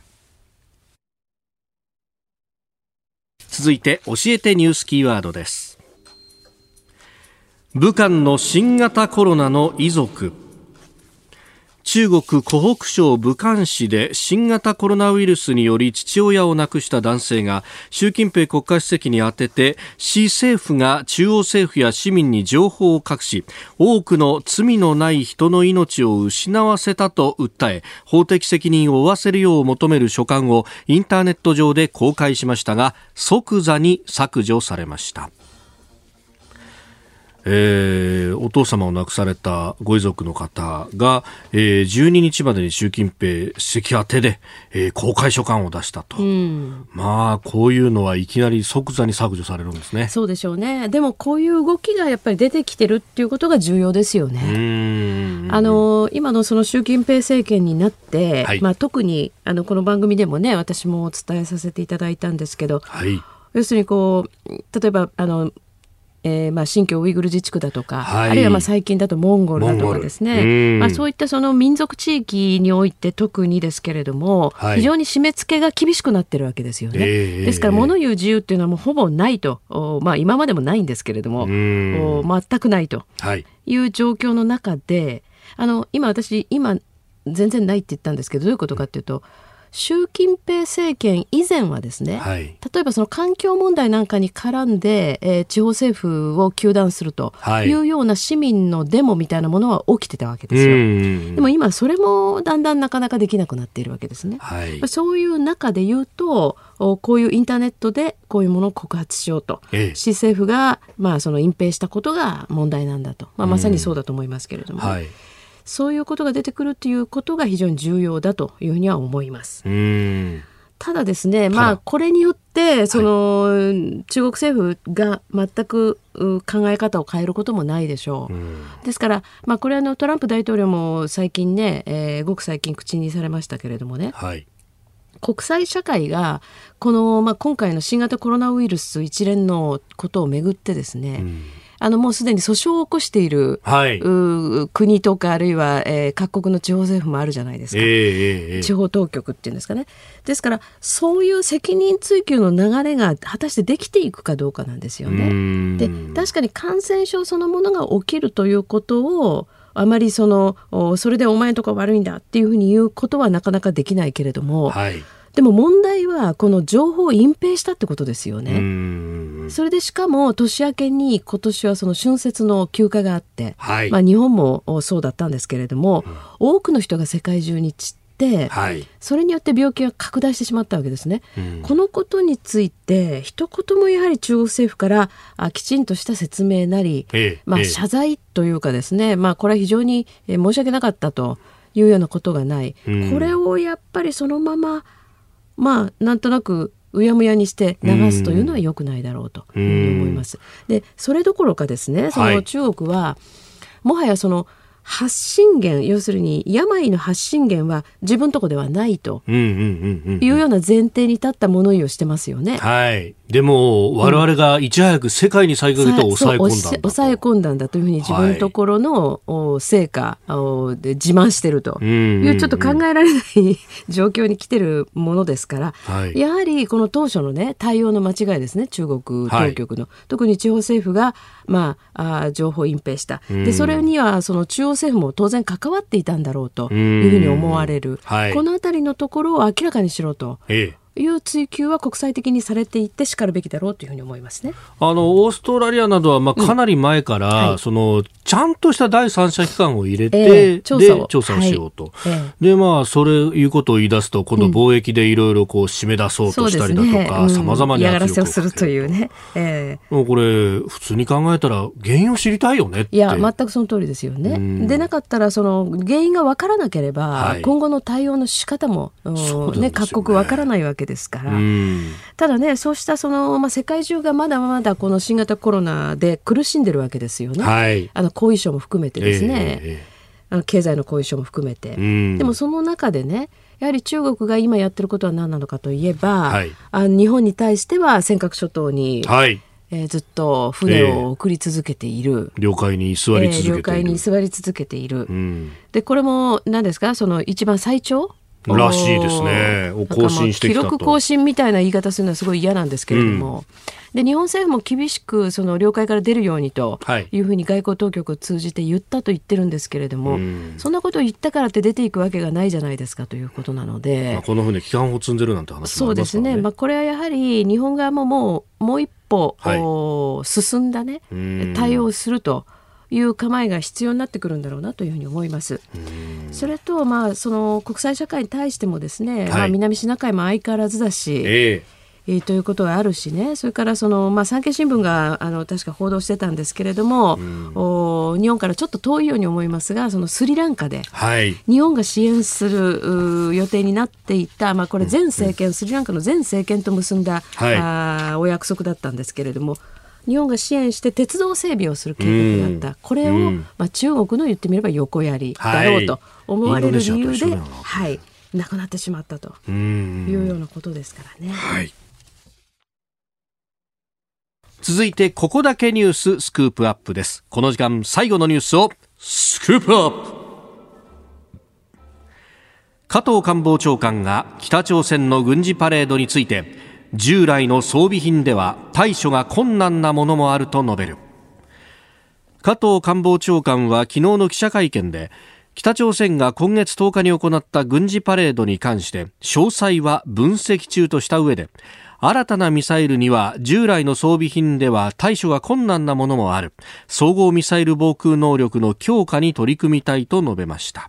続いて教えてニュースキーワードです。武漢の新型コロナの遺族。 中国湖北省武漢市で新型コロナウイルスにより父親を亡くした男性が習近平国家主席に宛てて、市政府が中央政府や市民に情報を隠し、多くの罪のない人の命を失わせたと訴え、法的責任を負わせるよう求める書簡をインターネット上で公開しましたが、即座に削除されました。えー、お父様を亡くされたご遺族の方が、えー、じゅうににちまでに習近平主席宛てで、えー、公開書簡を出したと、うん、まあこういうのはいきなり即座に削除されるんですね。 そうでしょうね。でもこういう動きがやっぱり出てきてるっていうことが重要ですよね。うーん、あの今のその習近平政権になって、はい、まあ、特にあのこの番組でもね、私もお伝えさせていただいたんですけど、はい、要するにこう例えばあのえーまあ、新疆ウイグル自治区だとか、はい、あるいはまあ最近だとモンゴルだとかですね、まあ、そういったその民族地域において特にですけれども、はい、非常に締め付けが厳しくなってるわけですよね、えー、ですから物言う自由っていうのはもうほぼないと、まあ、今までもないんですけれども、全くないという状況の中で、あの今私今全然ないって言ったんですけど、どういうことかっていうと、習近平政権以前はですね、はい、例えばその環境問題なんかに絡んで、えー、地方政府を糾弾するというような市民のデモみたいなものは起きてたわけですよ。でも今それもだんだんなかなかできなくなっているわけですね、はい、そういう中で言うと、こういうインターネットでこういうものを告発しようと、ええ、市政府が、まあ、その隠蔽したことが問題なんだと、まあ、まさにそうだと思いますけれども、はい、そういうことが出てくるということが非常に重要だというふうには思います。うーん、ただですね、まあ、これによってその、はい、中国政府が全く考え方を変えることもないでしょう。うん、ですから、まあ、これはあのトランプ大統領も最近ね、えー、ごく最近口にされましたけれどもね、はい、国際社会がこの、まあ、今回の新型コロナウイルス一連のことをめぐってですね、うん、あのもうすでに訴訟を起こしている、はい、う国とかあるいは、えー、各国の地方政府もあるじゃないですか、えーえー、地方当局っていうんですかね。ですからそういう責任追及の流れが果たしてできていくかどうかなんですよね。で、確かに感染症そのものが起きるということをあまりそのそれでお前とか悪いんだっていうふうに言うことはなかなかできないけれども、はい、でも問題はこの情報を隠蔽したってことですよね。うーん、それでしかも年明けに今年はその春節の休暇があって、はい、まあ、日本もそうだったんですけれども、うん、多くの人が世界中に散って、はい、それによって病気が拡大してしまったわけですね。うん、このことについて一言もやはり中国政府からあきちんとした説明なり、ええ、まあ、謝罪というかですね、まあ、これは非常に申し訳なかったというようなことがない、うん、これをやっぱりそのまままあ、なんとなくうやむやにして流すというのは良くないだろうというふうに思います。で、それどころかですね、その中国は、はい、もはやその発信源、要するに病の発信源は自分のとこではないというような前提に立った物言いをしてますよね。はい。でも我々がいち早く世界に先駆けて抑え込んだんだと、抑え込んだんだというふうに自分のところの成果で自慢してるというちょっと考えられない状況に来てるものですから、はい、やはりこの当初のね対応の間違いですね、中国当局の、はい、特に地方政府が、まあ、あ情報隠蔽した。でそれにはその中央政府も当然関わっていたんだろうというふうに思われる、はい、このあたりのところを明らかにしろと、ええいう追及は国際的にされていってしかるべきだろうというふうに思いますね。 あのオーストラリアなどはまあかなり前から、うんはい、そのちゃんとした第三者機関を入れて、えー、調査をで調査をしようと、はいえー、でまあそれいうことを言い出すと今度貿易でいろいろこう締め出そうとしたりだとか、さまざまに圧力をかけると、嫌がらせをするというね、えー、もうこれ普通に考えたら原因を知りたいよねって。 いや全くその通りですよね。でなかったらその原因が分からなければ、はい、今後の対応の仕方も、ねね、各国分からないわけですから。ただね、そうしたその、まあ、世界中がまだまだこの新型コロナで苦しんでるわけですよね、はい、あの後遺症も含めてですね、えー、あの経済の後遺症も含めて、でもその中でねやはり中国が今やってることは何なのかといえば、はい、あの日本に対しては尖閣諸島に、はいえー、ずっと船を送り続けている、 えー、領海に居座り続けている、えー、 領海に居座り続けている、うん、でこれも何ですか、その一番最長らしいですね。を更新してきたと。 記録更新みたいな言い方するのはすごい嫌なんですけれども、うん、で日本政府も厳しくその領海から出るようにというふうに外交当局を通じて言ったと言ってるんですけれども、うん、そんなことを言ったからって出ていくわけがないじゃないですかということなので、 まあ、この船機関を積んでるなんて話もありますからね。 そうですね、まあ、これはやはり日本側ももうもう一歩、はい、進んだね対応をするという構えが必要になってくるんだろうなというふうに思います。それと、まあ、その国際社会に対してもですね、はい、まあ、南シナ海も相変わらずだし、えー、ということがあるしね、それからその、まあ、産経新聞があの確か報道してたんですけれども、お日本からちょっと遠いように思いますが、そのスリランカで、はい、日本が支援する予定になっていた、まあ、これ前政権、うん、スリランカの前政権と結んだ、はい、あお約束だったんですけれども、日本が支援して鉄道整備をする計画だった、うん、これを、まあ、中国の言ってみれば横やりだろうと思われる理由で、はい、なくなってしまったというようなことですからね。はい、 続いてここだけニューススクープアップです。この時間最後のニュースをスクープアップ。加藤官房長官が北朝鮮の軍事パレードについて、従来の装備品では対処が困難なものもあると述べる。加藤官房長官は昨日の記者会見で、北朝鮮が今月とおかに行った軍事パレードに関して詳細は分析中とした上で、新たなミサイルには従来の装備品では対処が困難なものもある。総合ミサイル防空能力の強化に取り組みたいと述べました。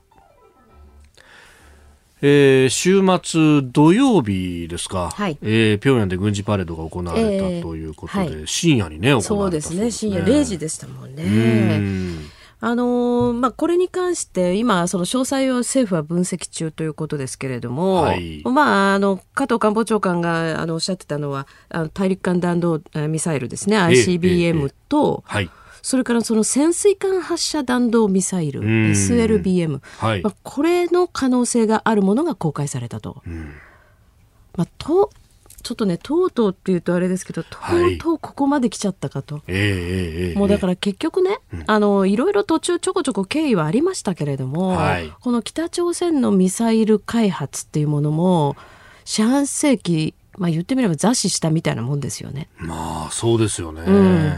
えー、週末土曜日ですか、はい、えー、平壌で軍事パレードが行われたということで、えーはい、深夜にね行われたそうですね。 そうですね、深夜れいじでしたもんね。うんあのーまあ、これに関して今その詳細を政府は分析中ということですけれども、はい、まあ、あの加藤官房長官があのおっしゃってたのは、あの大陸間弾道ミサイルですね、 アイシービーエム と、えーえーはい、それからその潜水艦発射弾道ミサイル エスエルビーエム、はい、まあ、これの可能性があるものが公開されたと、まあ、とちょっとね、とうとうっていうとあれですけど、とうとうここまで来ちゃったかと、はい、えー、もうだから結局ね、うん、あのいろいろ途中ちょこちょこ経緯はありましたけれども、はい、この北朝鮮のミサイル開発っていうものも四半世紀、まあ、言ってみれば座視したみたいなもんですよね。 まあそうですよね、 うん、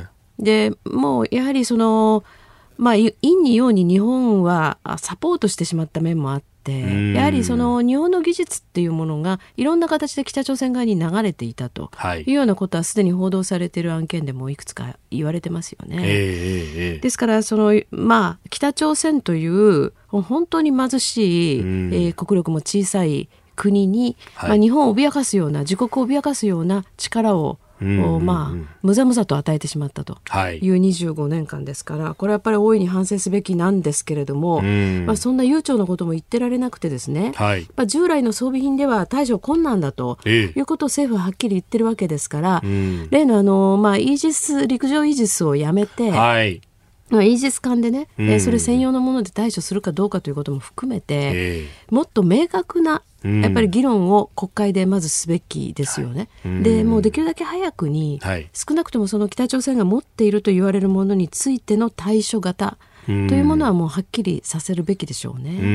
でもうやはりその、まあ、陰に陽に日本はサポートしてしまった面もあって、やはりその日本の技術っていうものがいろんな形で北朝鮮側に流れていたというようなことはすでに報道されている案件でもいくつか言われてますよね。えー、ですからその、まあ、北朝鮮という本当に貧しい、えー、国力も小さい国に、はい、まあ、日本を脅かすような、自国を脅かすような力ををまあ、むざむざと与えてしまったというにじゅうごねんかんですから、これはやっぱり大いに反省すべきなんですけれども、まあ、そんな悠長なことも言ってられなくてですね、はい、やっぱ従来の装備品では対処困難だということを政府ははっきり言ってるわけですから、例のあの、まあ、イージス陸上イージスをやめて、はい、イージス艦でね、うん、それ専用のもので対処するかどうかということも含めて、えー、もっと明確なやっぱり議論を国会でまずすべきですよね、はい、でもうできるだけ早くに、はい、少なくともその北朝鮮が持っていると言われるものについての対処型というものはもうはっきりさせるべきでしょうね。 うん、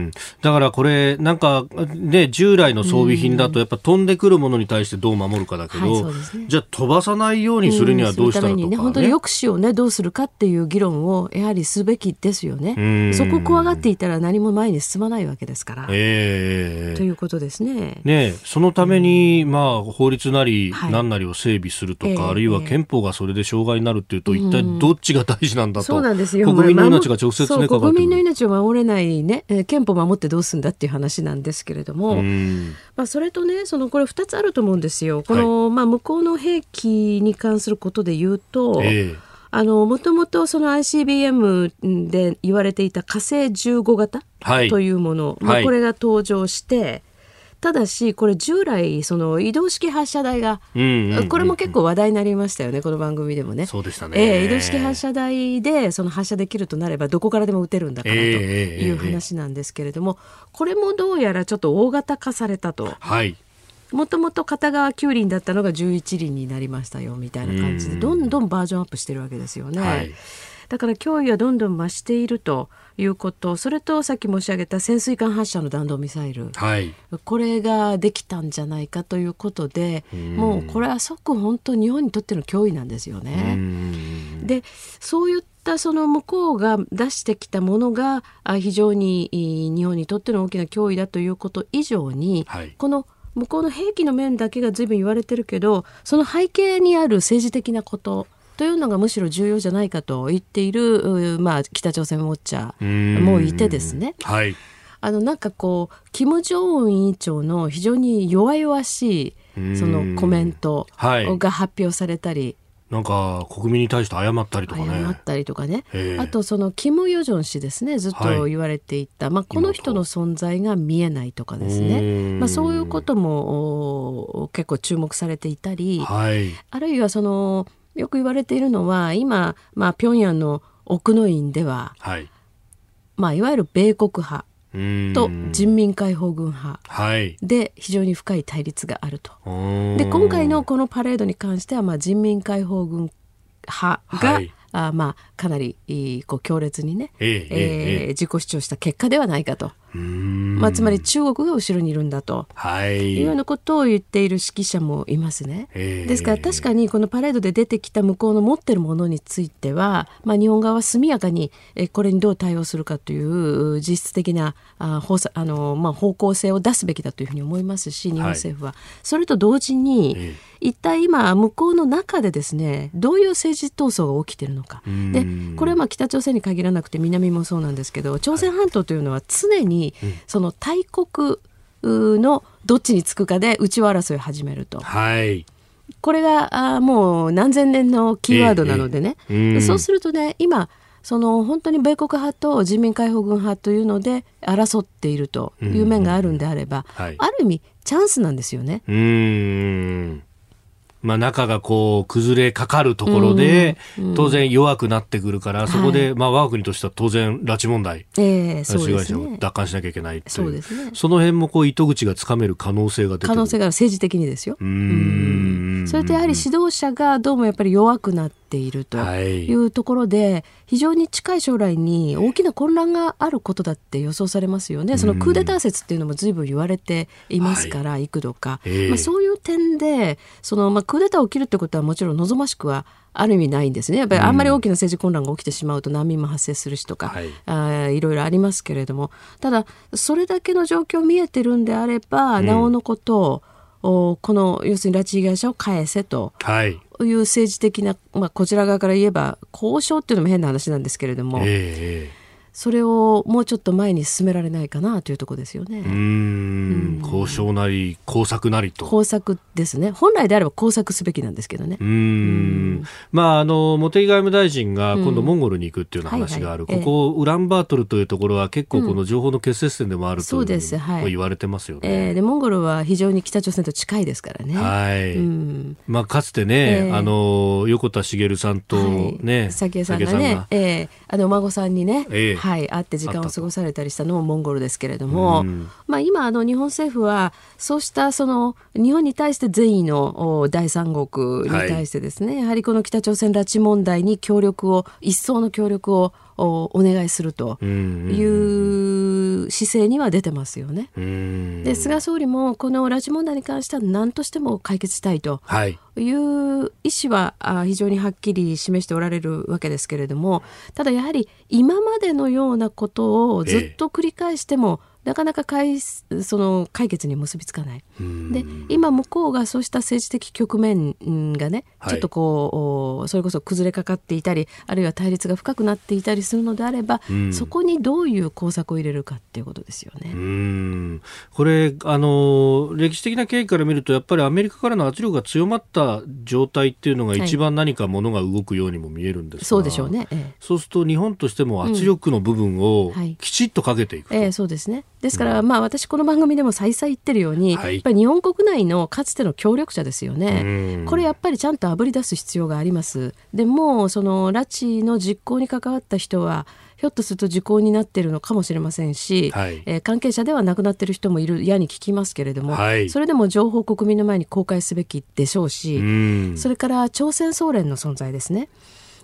だからこれなんか、ね、従来の装備品だとやっぱ飛んでくるものに対してどう守るかだけど、はい、そうですね、じゃあ飛ばさないようにするにはどうしたらとか、ね、 ね、本当に抑止を、ね、どうするかっていう議論をやはりすべきですよね。そこを怖がっていたら何も前に進まないわけですから、えー、ということですね。 ね、そのために、まあ、法律なり何なりを整備するとか、はい、あるいは憲法がそれで障害になるっていうと、一体どっちが大事なんだと。 そうなんですよ。 国民の命が直接、ね、 そう国民の命を守れない、ね、憲法を守ってどうするんだっていう話なんですけれども、まあ、それとね、そのこれふたつあると思うんですよ。この、はい、まあ、向こうの兵器に関することで言うと、えー、あのもともとその アイシービーエム で言われていた火星じゅうごがたというもの、はい、まあ、これが登場して、ただしこれ従来その移動式発射台が、うんうんうんうん、これも結構話題になりましたよね、この番組でもね。 そうでしたね、 えー、移動式発射台でその発射できるとなればどこからでも撃てるんだからという話なんですけれども、これもどうやらちょっと大型化されたと。はい、もともと片側きゅう輪だったのがじゅういち輪になりましたよみたいな感じでどんどんバージョンアップしてるわけですよね。はい、 だから脅威はどんどん増しているということ、それとさっき申し上げた潜水艦発射の弾道ミサイル、はい、これができたんじゃないかということで、もうこれは即本当日本にとっての脅威なんですよね。でそういったその向こうが出してきたものが非常に日本にとっての大きな脅威だということ以上に、はい、この向こうの兵器の面だけが随分言われてるけど、その背景にある政治的なことというのがむしろ重要じゃないかと言っている、まあ、北朝鮮ウォッチャーもいてですね、はい、あのなんかこう金正恩委員長の非常に弱々しいそのコメントが発表されたり、 なんか国民に対して謝ったりとかね謝ったりとかね、あとそのキム・ヨジョン氏ですね、ずっと言われていた、はい、まあ、この人の存在が見えないとかですね、まあ、そういうことも結構注目されていたり、はい、あるいはそのよく言われているのは今、まあ、平壌の奥の院では、はい、まあ、いわゆる米国派と人民解放軍派で非常に深い対立があると。で今回のこのパレードに関しては、まあ、人民解放軍派が、はい、あまあ、かなりこう強烈にね、えーえーえー、自己主張した結果ではないかと。うーん、まあ、つまり中国が後ろにいるんだと、はい、いうようなことを言っている指揮者もいますね。えー、ですから確かにこのパレードで出てきた向こうの持っているものについては、まあ、日本側は速やかにこれにどう対応するかという実質的なあ方あの、まあ、方向性を出すべきだというふうに思いますし、日本政府は、はい、それと同時に、えー、一体今向こうの中でですね、どういう政治闘争が起きているのか。でこれはまあ北朝鮮に限らなくて南もそうなんですけど、朝鮮半島というのは常にその大国のどっちにつくかで内輪争いを始めると、はい、これがあもう何千年のキーワードなのでね、えーえー、そうするとね、今その本当に米国派と人民解放軍派というので争っているという面があるんであれば、うん、はい、ある意味チャンスなんですよね。うーん、まあ、中がこう崩れかかるところで、うんうん、当然弱くなってくるから、そこで、はい、まあ、我が国としては当然拉致問題、えーそうですね、拉致被害者を奪還しなきゃいけないという、そうですね、その辺もこう糸口がつかめる可能性が出てくる。 可能性が政治的にですよ。うーん、それとやはり指導者がどうもやっぱり弱くなっているというところで、はい、非常に近い将来に大きな混乱があることだって予想されますよね。そのクーデター説っていうのも随分言われていますから、はい、幾度か、えーまあ、そういう点でその、まあ、クーデター起きるってことはもちろん望ましくはある意味ないんですね。やっぱりあんまり大きな政治混乱が起きてしまうと難民も発生するしとか、はい、あいろいろありますけれども、ただそれだけの状況見えてるんであれば、うん、なおのことをこの要するに拉致被害者を返せという政治的な、まあ、こちら側から言えば交渉っていうのも変な話なんですけれども、えーそれをもうちょっと前に進められないかなというところですよね。うーん、うん、 交渉なり工作なりと。 工作ですね。本来であれば工作すべきなんですけどね。うーん、 うん、まあ、あの茂木外務大臣が今度モンゴルに行くっていうような話がある、うんはいはい、ここウランバートルというところは結構この情報の結節点でもあるというの言われてますよね。 えー、でモンゴルは非常に北朝鮮と近いですからね。はい、うん、 まあ、かつてね、えー、あの横田茂さんとね、 早紀江さんがね、えー、あのお孫さんにね、えーはい、会って時間を過ごされたりしたのもモンゴルですけれども、まあ、今あの日本政府はそうしたその日本に対して善意の第三国に対してですね、はい、やはりこの北朝鮮拉致問題に協力を一層の協力をお願いするという姿勢には出てますよね。で菅総理もこの拉致問題に関しては何としても解決したいという意思は非常にはっきり示しておられるわけですけれども、ただやはり今までのようなことをずっと繰り返しても、ええなかなか解その解決に結びつかない。で今向こうがそうした政治的局面がね、はい、ちょっとこうそれこそ崩れかかっていたり、あるいは対立が深くなっていたりするのであれば、そこにどういう工作を入れるかっていうことですよね。うんこれあの歴史的な経緯から見るとやっぱりアメリカからの圧力が強まった状態っていうのが一番何かものが動くようにも見えるんですが、はい、そうでしょうね、ええ、そうすると日本としても圧力の部分をきちっとかけていくと、 うんはいええ、そうですね。ですから、まあ、私この番組でも再々言ってるように、はい、やっぱり日本国内のかつての協力者ですよね。これやっぱりちゃんとあぶり出す必要があります。でもその拉致の実行に関わった人はひょっとすると時効になっているのかもしれませんし、はいえー、関係者では亡くなっている人もいるやに聞きますけれども、はい、それでも情報を国民の前に公開すべきでしょうし、それから朝鮮総連の存在ですね。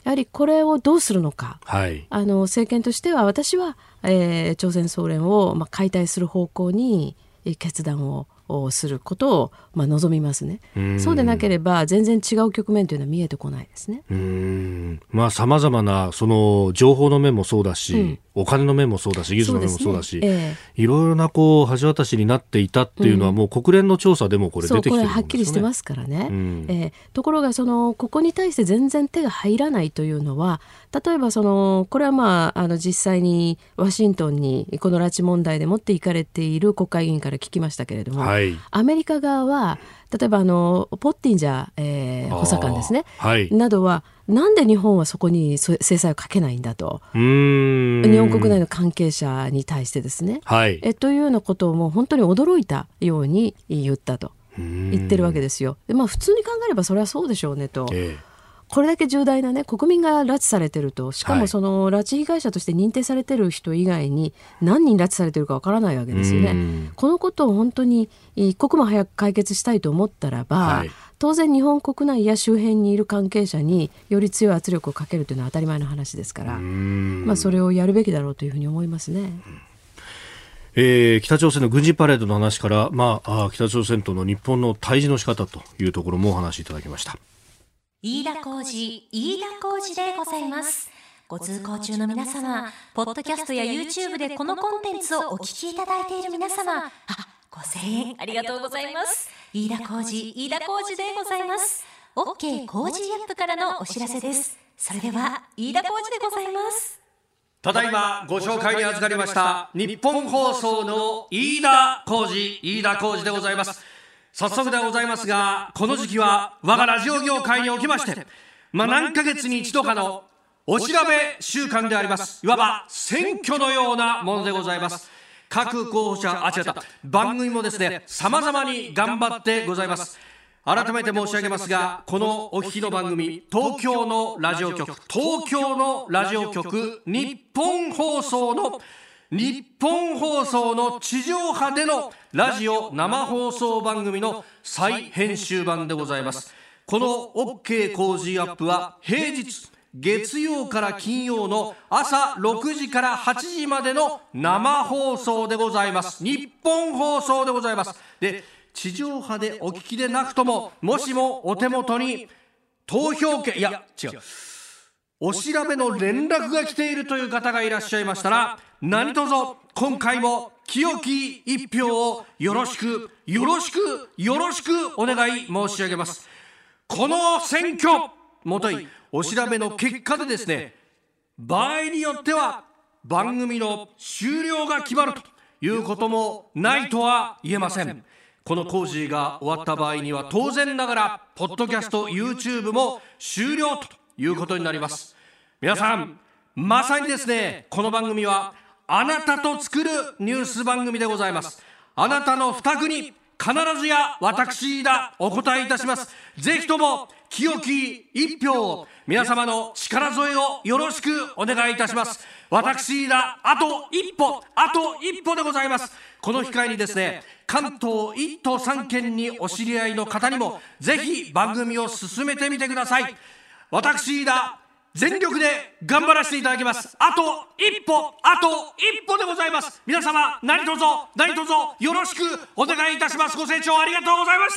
やはりこれをどうするのか、 はい、 あの政権としては私は、えー、朝鮮総連を、まあ、解体する方向に決断をすることを、まあ、望みますね。そうでなければ全然違う局面というのは見えてこないですね。 うーん、まあ、様々なその情報の面もそうだし、うん、お金の面もそうだし技術の面もそうだし、ねえー、いろいろなこう橋渡しになっていたっていうのは、うん、もう国連の調査でもこれ出てきてるんですよね。 そう、これはっきりしてますからね、 うんえー、ところがそのここに対して全然手が入らないというのは、例えばそのこれはまあ、あの実際にワシントンにこの拉致問題で持っていかれている国会議員から聞きましたけれども、はい、アメリカ側は例えばあのポッティンジャー、えー、補佐官ですね、はい、などはなんで日本はそこに制裁をかけないんだと、 うーん、 日本国内の関係者に対してですね、はい、えというようなことをもう本当に驚いたように言ったと言ってるわけですよ。で、まあ、普通に考えればそれはそうでしょうねと、ええ、これだけ重大なね、国民が拉致されてると、しかもその拉致被害者として認定されてる人以外に何人拉致されてるかわからないわけですよね。このことを本当に一刻も早く解決したいと思ったらば、はい、当然日本国内や周辺にいる関係者により強い圧力をかけるというのは当たり前の話ですから、まあ、それをやるべきだろうというふうに思いますね。 えー、北朝鮮の軍事パレードの話から、まあ、あ北朝鮮との日本の対峙の仕方というところもお話しいただきました。 飯田浩司、飯田浩司でございます。ご通行中の皆様、ポッドキャストや YouTube でこのコンテンツをお聞きいただいている皆様、あ、ごせんえんありがとうございます。飯田浩司、飯田浩司でございます。 OK 工事アップからのお知らせです。それでは飯田浩司でございます。 ただいまご紹介に預かりました日本放送の飯田浩司、飯田浩司でございます。早速でございますが、この時期は我がラジオ業界におきまして、まあ、何ヶ月に一度かのお調べ週間であります。いわば選挙のようなものでございます。各候補者、あ、違った、番組もですね、様々に頑張ってございます。改めて申し上げますが、このお聞きの番組、東京のラジオ局、東京のラジオ局、日本放送の日本放送の地上波でのラジオ生放送番組の再編集版でございます。この OK 工事アップは平日月曜から金曜の朝ろくじからはちじまでの生放送でございます。日本放送でございます。で、地上波でお聞きでなくとも、もしもお手元に投票権、いや違う、お調べの連絡が来ているという方がいらっしゃいましたら、何卒今回も清き一票をよろしくよろしくよろしくお願い申し上げます。この選挙もといお調べの結果でですね、場合によっては番組の終了が決まるということもないとは言えません。この工事が終わった場合には当然ながらポッドキャスト YouTube も終了ということになります。皆さん、まさにですね、この番組はあなたと作るニュース番組でございます。あなたの負託に必ずや私だお答えいたします。ぜひとも清き一票を、皆様の力添えをよろしくお願いいたします。私だあと一歩、あと一歩でございます。この機会にですね、関東いっ都さん県にお知り合いの方にもぜひ番組を進めてみてください。私だ全力で頑張らせていただきます。あと一歩、あと一歩でございます。皆様何卒何卒よろしくお願いいたします。ご清聴ありがとうございました。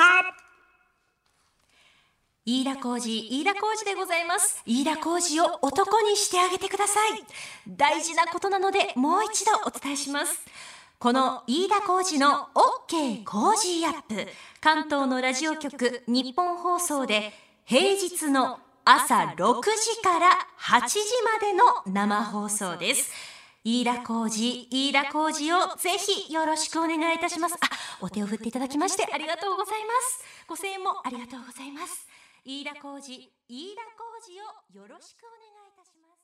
飯田浩司、飯田浩司でございます。飯田浩司を男にしてあげてください。大事なことなのでもう一度お伝えします。この飯田浩司の OK 工事アップ、関東のラジオ局日本放送で平日の朝ろくじからはちじまでの生放送です。飯田浩司、飯田浩司をぜひよろしくお願いいたします。あ、お手を振っていただきましてありがとうございます。ご声援もありがとうございます。飯田浩司、飯田浩司をよろしくお願いいたします。